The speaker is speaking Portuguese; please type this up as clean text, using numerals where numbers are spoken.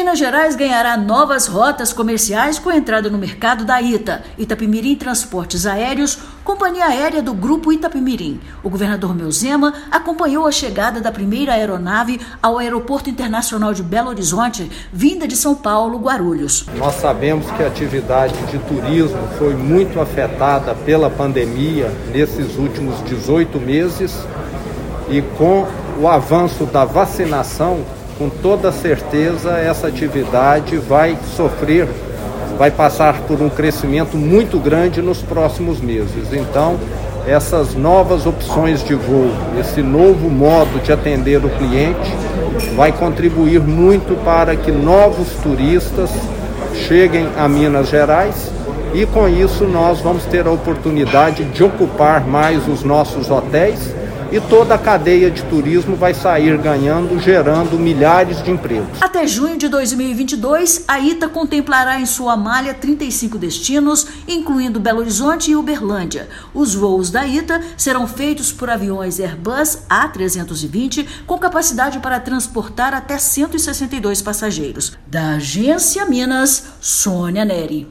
Minas Gerais ganhará novas rotas comerciais com a entrada no mercado da ITA, Itapemirim Transportes Aéreos, companhia aérea do Grupo Itapemirim. O governador Romeu Zema acompanhou a chegada da primeira aeronave ao Aeroporto Internacional de Belo Horizonte, vinda de São Paulo, Guarulhos. Nós sabemos que a atividade de turismo foi muito afetada pela pandemia nesses últimos 18 meses e com o avanço da vacinação, com toda certeza essa atividade vai passar por um crescimento muito grande nos próximos meses. Então, essas novas opções de voo, esse novo modo de atender o cliente, vai contribuir muito para que novos turistas cheguem a Minas Gerais e, com isso, nós vamos ter a oportunidade de ocupar mais os nossos hotéis e toda a cadeia de turismo vai sair ganhando, gerando milhares de empregos. Até junho de 2022, a ITA contemplará em sua malha 35 destinos, incluindo Belo Horizonte e Uberlândia. Os voos da ITA serão feitos por aviões Airbus A320, com capacidade para transportar até 162 passageiros. Da Agência Minas, Sônia Neri.